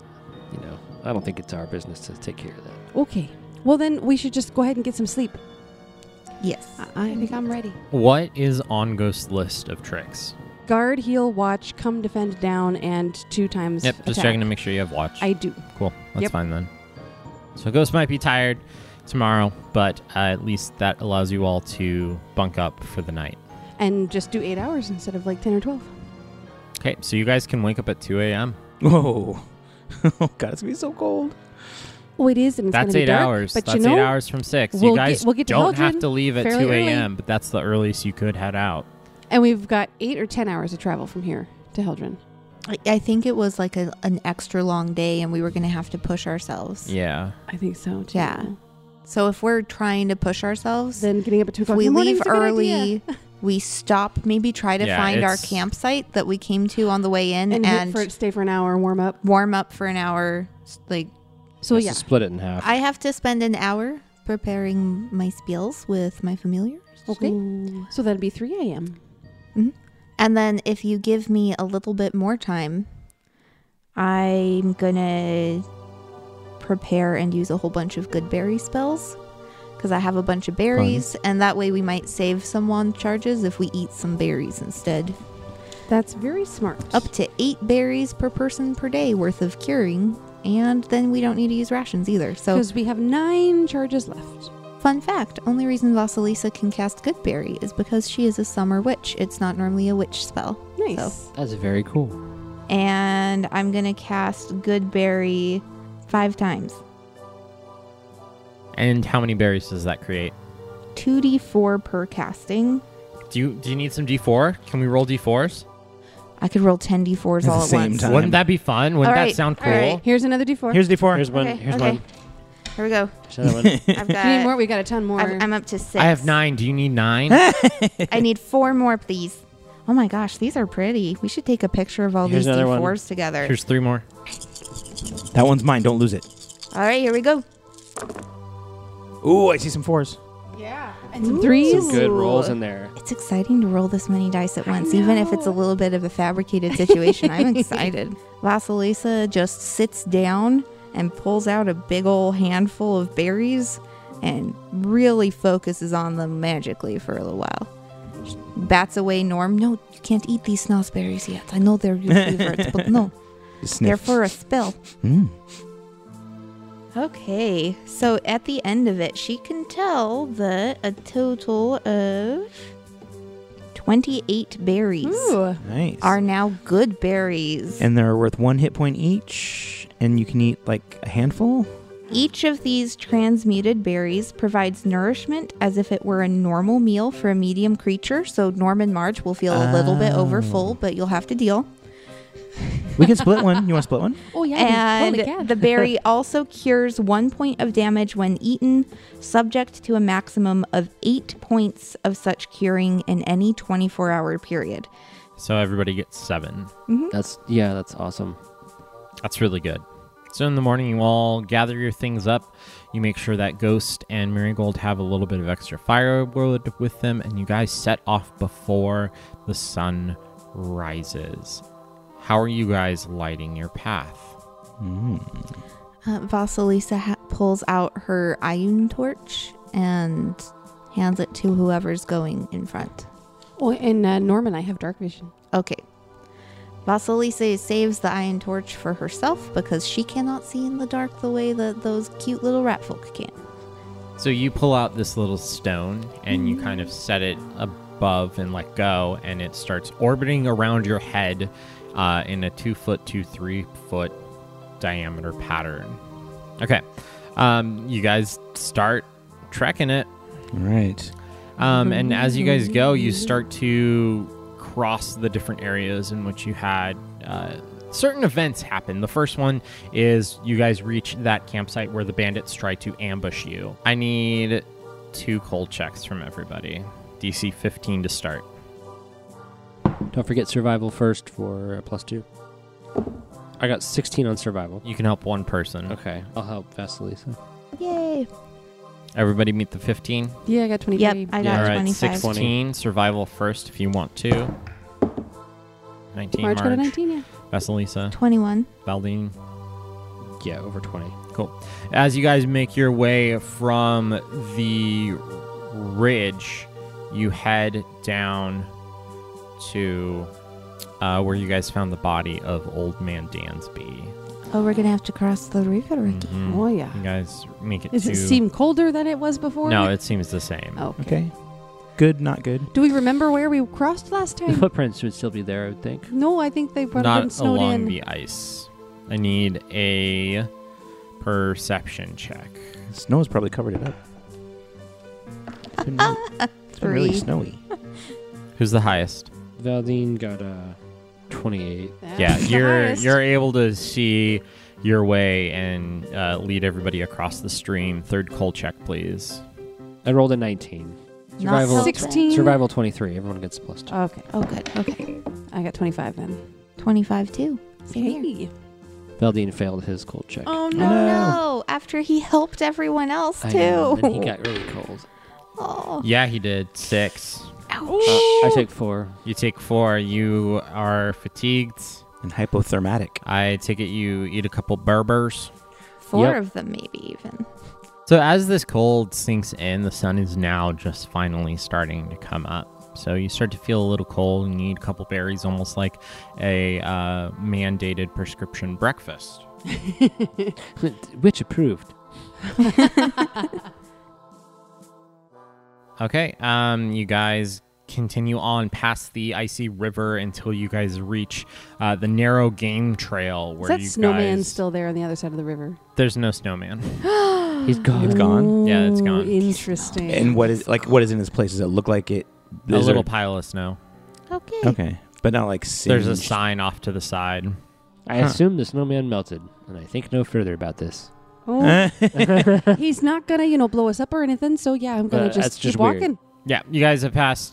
I don't think it's our business to take care of that. Okay. Well, then we should just go ahead and get some sleep. yes. I think I'm ready. What is on Ghost's list of tricks? Guard, heal, watch, come, defend, down, and 2 times Yep, just attack. checking to make sure you have watch. I do. Cool, that's Yep. fine then. So Ghost might be tired tomorrow, but at least that allows you all to bunk up for the night. And just do 8 hours instead of 10 or 12. Okay, so you guys can wake up at 2 a.m. Whoa. Oh, God, it's going to be so cold. Oh, it is, and it's That's gonna be 8 dark, hours. But That's 8 hours from 6. we'll You guys get to don't have Heldren to leave at fairly 2 early. a.m., but that's the earliest you could head out. And we've got 8 or 10 hours of travel from here to Heldren. I think it was an extra long day, and we were going to have to push ourselves. Yeah. I think so, too. Yeah. So if we're trying to push ourselves, Then getting up at 2 if o'clock we in the morning leave is a good early, idea. we stop, maybe try to Yeah, find our it's- campsite that we came to on the way in And stay for an hour and warm up. warm up for an hour. So, Just yeah. to split it in half. I have to spend an hour preparing my spells with my familiars. Okay. So that'd be 3 a.m. And then if you give me a little bit more time, I'm going to prepare and use a whole bunch of good berry spells. Because I have a bunch of berries, and that way we might save some wand charges if we eat some berries instead. That's very smart. Up to 8 berries per person per day worth of curing, and then we don't need to use rations either. So, Because we have 9 charges left. fun fact, only reason Vasilisa can cast Good Berry is because she is a summer witch. It's not normally a witch spell. Nice. So- That's very cool. And I'm going to cast Good Berry 5 times. And how many berries does that create? 2d4 per casting. Do you need some D4? Can we roll D4s? I could roll 10 d4s At all the at same once. time. Wouldn't that be fun? Wouldn't All that right, sound all cool? right. Here's another D4. Here's D4. Here's one. Okay, Here's okay. one. Here we go. Here's another one. I've We need got. more. We got a ton more. I'm up to 6. I have 9. Do you need 9? I need 4 more, please. Oh my gosh, these are pretty. We should take a picture of all Here's these another D4s one. together. Here's 3 more. That one's mine. Don't lose it. All right, here we go. Ooh, I see some 4s. Yeah. And some 3s. Some good rolls in there. It's exciting to roll this many dice at once, even if it's a little bit of a fabricated situation. I'm excited. Vasilisa just sits down and pulls out a big old handful of berries and really focuses on them magically for a little while. Bats away Norm. No, you can't eat these snozzberries yet. I know they're your favorites, but no. They're for a spell. Okay, so at the end of it, she can tell that a total of 28 berries Nice. are now good berries. And they're worth 1 hit point each, and you can eat like a handful? Each of these transmuted berries provides nourishment as if it were a normal meal for a medium creature. So Norm and Marge will feel a little bit overfull, but you'll have to deal. We can split one. You want to split one? Oh, yeah. And we totally can. the berry also cures 1 point of damage when eaten, subject to a maximum of 8 points of such curing in any 24-hour period. So everybody gets 7. That's awesome. That's really good. So in the morning, you all gather your things up. You make sure that Ghost and Marigold have a little bit of extra firewood with them, and you guys set off before the sun rises. How are you guys lighting your path? Vasilisa pulls out her iron torch and hands it to whoever's going in front. Oh, and Norm and I have dark vision. Okay. Vasilisa saves the iron torch for herself because she cannot see in the dark the way that those cute little rat folk can. So you pull out this little stone and you kind of set it above and let go, and it starts orbiting around your head in a 2 foot to 3 foot diameter pattern. Okay. You guys start trekking it. All right. And as you guys go, you start to cross the different areas in which you had certain events happen. The first one is you guys reach that campsite where the bandits try to ambush you. I need 2 cold checks from everybody. DC 15 to start. Don't forget survival first for +2. I got 16 on survival. You can help one person. Okay, I'll help Vasilisa. Yay. Everybody meet the 15? Yeah, I got 23. Yep, I got All right, 25. 16. Survival first if you want to. 19, Marge got a 19, yeah. Vasilisa. 21. Valdine. Yeah, over 20. Cool. As you guys make your way from the ridge, you head down to where you guys found the body of Old Man Dansby. Oh, we're going to have to cross the river again. Mhm. Oh, yeah. You guys make it Does to... it seem colder than it was before? No, it seems the same. Oh, Okay. Good, not good. do we remember where we crossed last The time? footprints would still be there, I would think. No, I think they would have been Not snowed along in. the ice. I need a perception check. Snow's probably covered it up. It's been really 3. snowy. Who's the highest? Valdine got 28. Yeah, That's the you're highest. able to see your way and lead everybody across the stream. 3rd cold check, please. I rolled a 19. Not Survival, helping. 16. survival 23. Everyone gets +2. Okay. Oh, good. Okay. I got 25 then. 25 too. Same here. Hey. Valdine failed his cold check. Oh, Oh no. no! After he helped everyone else I too. know, and he got really cold. Oh. Yeah, he did. 6. Ouch. I take 4. You take 4. You are fatigued. And hypothermatic. I take it you eat a couple Berbers. 4 Yep. of them maybe even. So as this cold sinks in, the sun is now just finally starting to come up. So you start to feel a little cold and you eat a couple berries, almost like a mandated prescription breakfast. Which approved. Okay, you guys continue on past the icy river until you guys reach the narrow game trail Is where that you snowman guys... still there on the other side of the river? There's no snowman. He's gone. It's gone? Yeah, it's gone. Oh, interesting. And what is in this place? Does it look like it? A is little there- pile of snow. Okay. Okay, but not like There's a singed. sign off to the side. I assume the snowman melted, and I think no further about this. Oh, he's not gonna, blow us up or anything. So yeah, I'm gonna That's just just keep weird. walking. Yeah, you guys have passed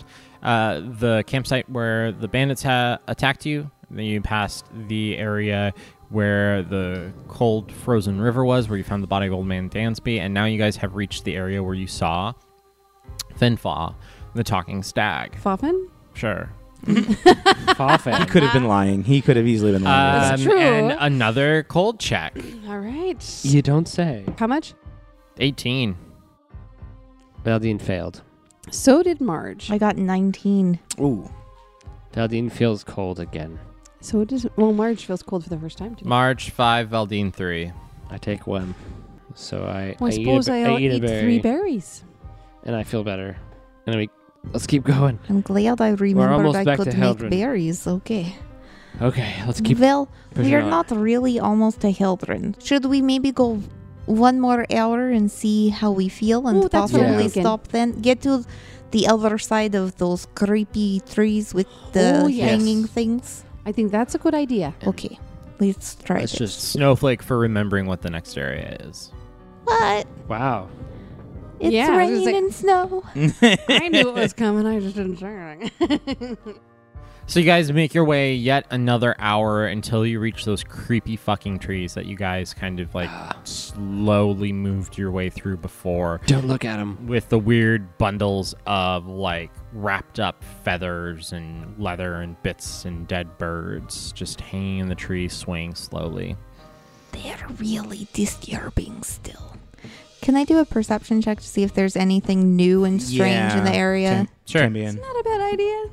the campsite where the bandits attacked you. Then you passed the area where the cold frozen river was, where you found the body of Old Man Dansby, and now you guys have reached the area where you saw Finfa, the talking stag. Fawfin? Sure. Fawfin. He could have been lying. He could have easily been lying. That's true. And another cold check. All right. You don't say. How much? 18. Valdine failed. So did Marge. I got 19. Ooh. Valdine feels cold again. So does Marge feels cold for the first time today. March 5, Valdine 3. I take 1. So I suppose I'll eat a eat berry, 3 berries. and I feel better. And let's keep going. I'm glad I remembered almost I back could to make Heldren. berries. Okay. Okay, let's keep Well, pushing we're on. not really almost to Heldren. Should we maybe go 1 more hour and see how we feel and Ooh, that's what I'm possibly thinking. stop then? Get to the other side of those creepy trees with the Oh, yes. hanging things? I think that's a good idea. Okay. Let's try Let's this. just Snowflake for remembering what the next area is. What? wow. It's Yeah, I was raining like- and snow. I knew it was coming. I just didn't say anything. So you guys make your way yet another hour until you reach those creepy fucking trees that you guys kind of like slowly moved your way through before, Don't look at him. with the weird bundles of like wrapped up feathers and leather and bits and dead birds just hanging in the tree, swaying slowly. They're really disturbing still. Can I do a perception check to see if there's anything new and strange in the area? Sure. Can be in. Not a bad idea.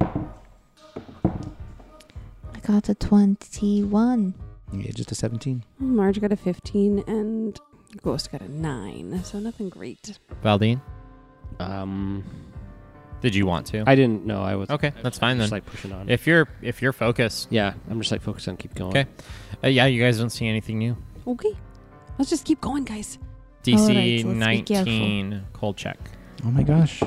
I got a 21. Yeah, just a 17. Marge got a 15 and Ghost got a 9. So nothing great. Valdine, Um, did you want to? I didn't know I was. Okay, that's fine just then. like pushing on. If you're focused, Yeah, I'm just like focused on keep going. Okay. Yeah, you guys don't see anything new. Okay. Let's just keep going, guys. DC All right, so let's be 19 cold check. Oh my gosh.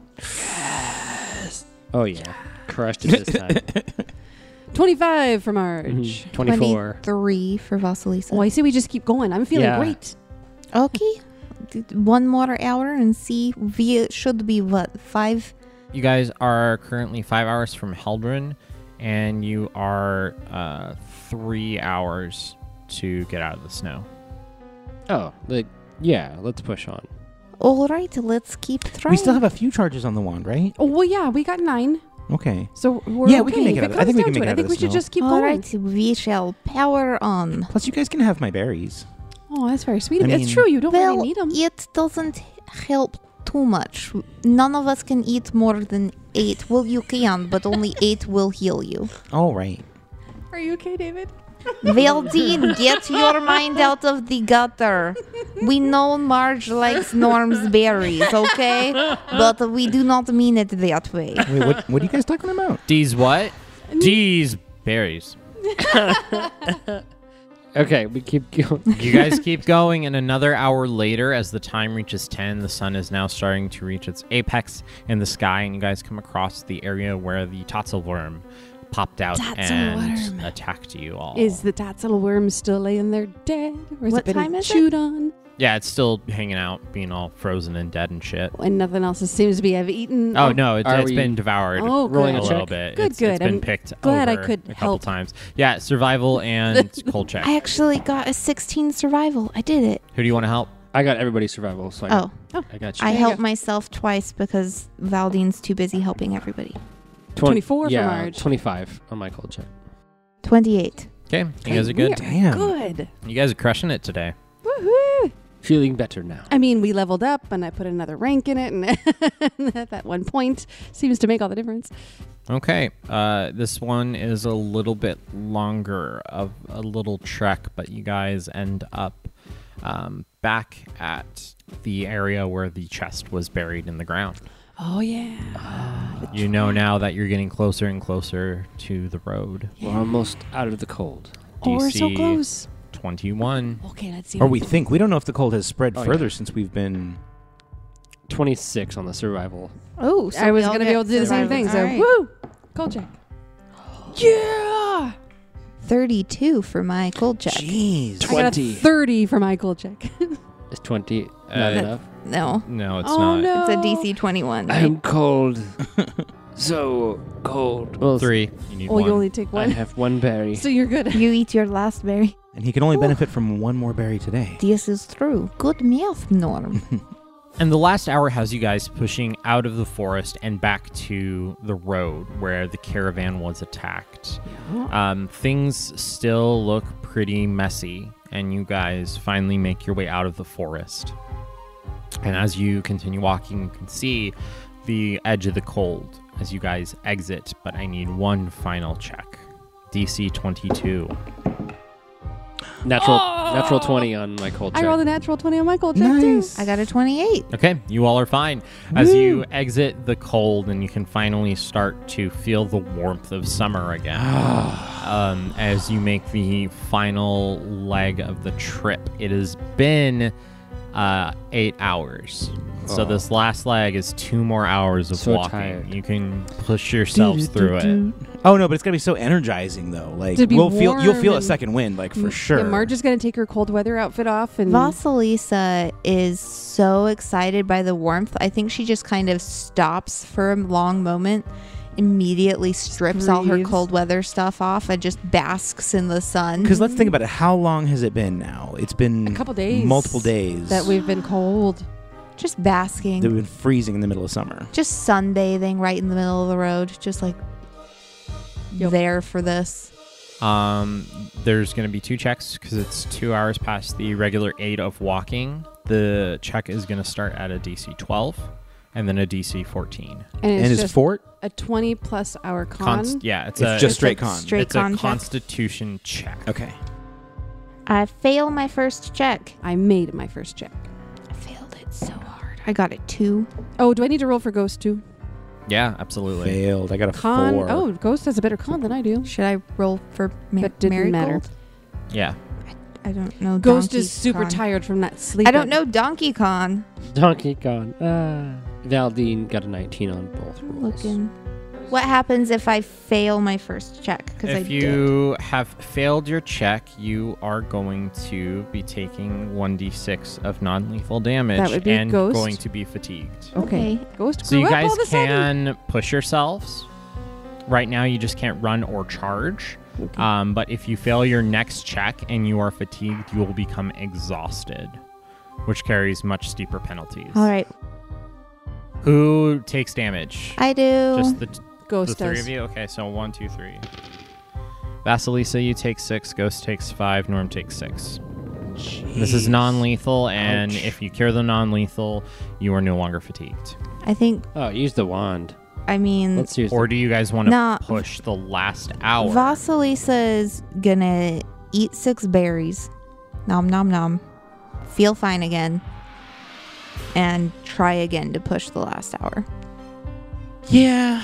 Oh yeah, crushed it this time. 25 for Marge. Mhm. 24. 23 for Vasilisa. Oh, I say we just keep going. I'm feeling Yeah. great. Okay. 1 more hour and see. We should be, what, 5? You guys are currently 5 hours from Heldren, and you are 3 hours to get out of the snow. Oh, yeah. Let's push on. All right, let's keep trying. We still have a few charges on the wand, right? Oh, well, yeah, we got 9. Okay. So we're Yeah, okay. we can make it If out- I think we comes can down make to it out I of think the we should snow. just keep All going. right, we shall power on. Plus, you guys can have my berries. Oh, that's very sweet. I It's mean- true. You don't Well, really need them. it doesn't help too much. None of us can eat more than 8. Well, you can, but only 8 will heal you. All right. Are you okay, David? Valdine, get your mind out of the gutter. We know Marge likes Norm's berries, okay? But we do not mean it that way. Wait, what are you guys talking about? D's what? D's berries. Okay, we keep going. You guys keep going, and another hour later, as the time reaches 10, the sun is now starting to reach its apex in the sky, and you guys come across the area where the Tatzelworm popped out and Tatzelworm. attacked you all. Is the Tatzel worm still laying there dead? Or has What it been time is it? chewed on? Yeah, it's still hanging out, being all frozen and dead and shit. And nothing else seems to be have eaten. Oh, no, it's Are we been devoured Oh, rolling a good. a little check? bit. Good, It's good. been I'm picked glad I over could a couple help. times. Yeah, survival and cold check. I actually got a 16 survival. I did it. Who do you want to help? I got everybody's survival, so Oh, I got you. I you helped go. myself twice because Valdine's too busy helping everybody. 24 for yeah, Marge. 25 on my cold check. 28. Okay, you guys are good. Damn. Good. You guys are crushing it today. Woohoo! Feeling better now. I mean, we leveled up and I put another rank in it, and at that 1 point seems to make all the difference. Okay, this one is a little bit longer of a little trek, but you guys end up back at the area where the chest was buried in the ground. Oh, yeah. You know now that you're getting closer and closer to the road. We're almost out of the cold. Oh, we're so DC close. 21. Okay, let's see. Or we think. We don't know if the cold has spread Oh, further yeah. since we've been... 26 on the survival. Oh, so I was we all going to be get able to do the same survival. thing, so All right. woo! Cold check. Yeah! 32 for my cold check. Jeez. I got 20. a 30 for my cold check. Is 20 not Uh, enough? No, No, it's Oh, not. no. it's a DC 21. Right? I'm cold. so cold. Well, 3. You need Oh, 1. you only take I one. have one berry. So you're good. You eat your last berry. And he can only benefit from one more berry today. This is true. Good math, Norm. And the last hour has you guys pushing out of the forest and back to the road where the caravan was attacked. Things still look pretty messy, and you guys finally make your way out of the forest. And as you continue walking, you can see the edge of the cold as you guys exit, but I need one final check. DC 22. Natural 20 on my cold check. I rolled a natural 20 on my cold check too. I got a 28. Okay, you all are fine. As you exit the cold and you can finally start to feel the warmth of summer again. As you make the final leg of the trip. It has been 8 hours. So this last leg is 2 more hours of So walking. tired. You can push yourselves through it. Oh no, but it's gonna be so energizing though. Like To be you'll feel warm a and- second wind, like for sure. Yeah, Marge is going to take her cold weather outfit off. And Vasilisa is so excited by the warmth. I think she just kind of stops for a long moment, immediately strips all her Breathes. cold weather stuff off, and just basks in the sun. Because let's think about it. How long has it been now? It's been a couple days. multiple days that we've been cold. Just basking. that we've been freezing in the middle of summer. Just sunbathing right in the middle of the road. Just like there for this. There's going to be 2 checks because it's 2 hours past the regular 8 of walking. The check is going to start at a DC 12 and then a DC 14. And it's And his just fort? a 20 plus hour con. Yeah, it's Just straight con. Straight it's con a check. constitution check. Okay. I fail my first check. I made my first check. I failed it so hard. I got a 2. Oh, do I need to roll for Ghost too? Yeah, absolutely. Failed. I got a Con. 4. Oh, Ghost has a better con than I do. Should I roll for That didn't Marigold? matter. Yeah. I don't know. Ghost Donkey is super Con. tired from that sleep. I don't know Donkey Kong. Donkey Kong. Valdine got a 19 on both rolls. Looking. What happens if I fail my first check? Because I If you have failed your check, you are going to be taking 1d6 of non-lethal damage That would be and Ghost. going to be fatigued. Okay. Ghost So grew you up guys all of a sudden. can push yourselves. Right now, you just can't run or charge. But if you fail your next check and you are fatigued, you will become exhausted, which carries much steeper penalties. All right. Who takes damage? I do. Just the Ghost three does. of you? Okay, so 1, 2, 3. Vasilisa, you take 6. Ghost takes 5. Norm takes 6. This is non-lethal, and Ouch. if you cure the non-lethal, you are no longer fatigued. I think. Oh, use the wand. I mean, Let's use Or do you guys want to Nah. push the last hour? Vasilisa is gonna eat 6 berries. Nom nom nom. Feel fine again. And try again to push the last hour. Yeah.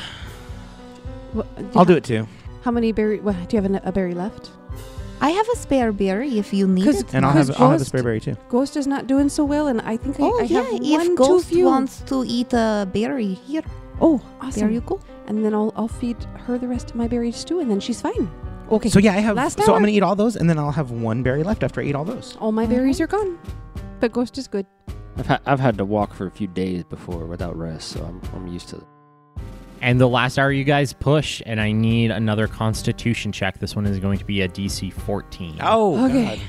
I'll do it too. How many berry? What, do you have a berry left? I have a spare berry if you need 'Cause- it. And I'll Because have the Ghost- spare berry too. Ghost is not doing so well, and I think Oh I yeah, have if one Ghost too few. wants to eat a berry, here. Oh, There awesome! you go. And then I'll feed her the rest of my berries too, and then she's fine. Okay. So yeah, I have. Last So hour? I'm gonna eat all those, and then I'll have one berry left after I eat all those. all my berries are gone, but Ghost is good. I've had to walk for a few days before without rest, so I'm used to it. And the last hour you guys push, and I need another constitution check. This one is going to be a DC 14. Oh, Okay.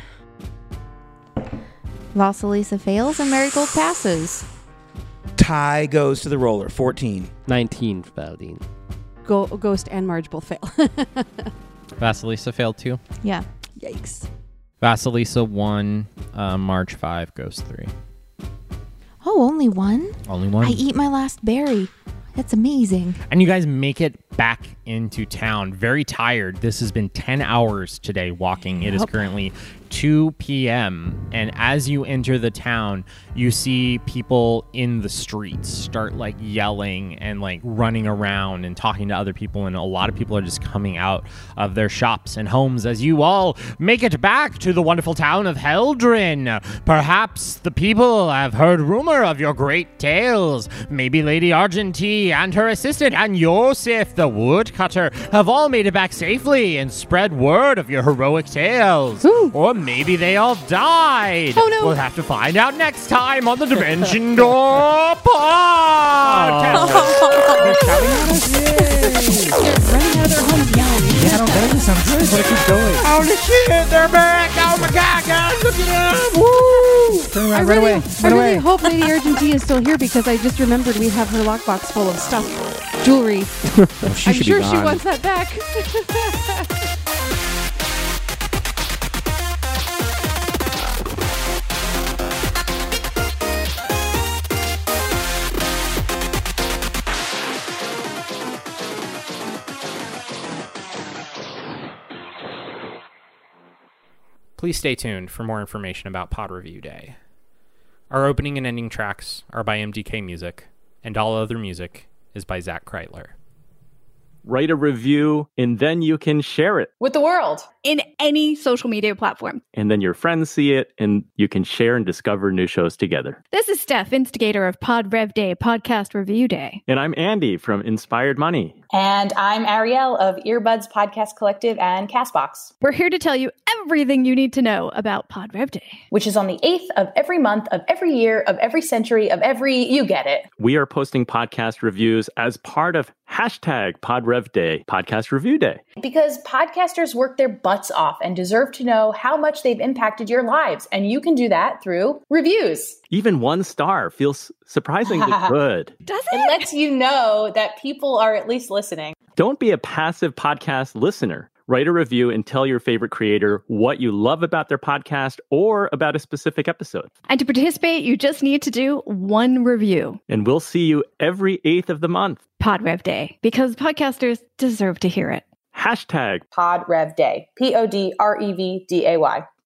Vasilisa fails and Marigold passes. Tie goes to the roller. 14. 19, Valdine. Ghost and Marge both fail. Vasilisa failed too. Yeah. Yikes! Vasilisa 1, March 5, Ghost 3. Oh, only one? Only one. I eat my last berry. That's amazing. And you guys make it back into town very tired. This has been 10 hours today walking. It is currently 2 p.m. And as you enter the town, you see people in the streets start like yelling and like running around and talking to other people. And a lot of people are just coming out of their shops and homes as you all make it back to the wonderful town of Heldrin. Perhaps the people have heard rumor of your great tales. Maybe Lady Argentine and her assistant and Yosef the woodcutter have all made it back safely and spread word of your heroic tales. Or maybe they all died. Oh, no. We'll have to find out next time on the Dimension Door Podcast. They're shouting at us? just want to keep going. Holy shit, they're back! Oh my god, guys, look at them! Woo! Turn around, I really hope Lady Argentina is still here because I just remembered we have her lockbox full of stuff, jewelry. Oh, I'm sure she wants that back. Please stay tuned for more information about Pod Review Day. Our opening and ending tracks are by MDK Music, and all other music is by Zach Kreitler. Write a review, and then you can share it with the world in any social media platform. And then your friends see it, and you can share and discover new shows together. This is Steph, instigator of Pod Rev Day, Podcast Review Day. And I'm Andy from Inspired Money. And I'm Ariel of Earbuds Podcast Collective and CastBox. We're here to tell you everything you need to know about Pod Rev Day, which is on the 8th of every month, of every year, of every century, of every, you get it. We are posting podcast reviews as part of #PodRevDay, Podcast Review Day. Because podcasters work their butts off and deserve to know how much they've impacted your lives. And you can do that through reviews. Even 1 star feels surprisingly good. Does it? It lets you know that people are at least listening. Don't be a passive podcast listener. Write a review and tell your favorite creator what you love about their podcast or about a specific episode. And to participate, you just need to do 1 review. And we'll see you every 8th of the month. Pod Rev Day, because podcasters deserve to hear it. #PodRevDay, PodRevDay.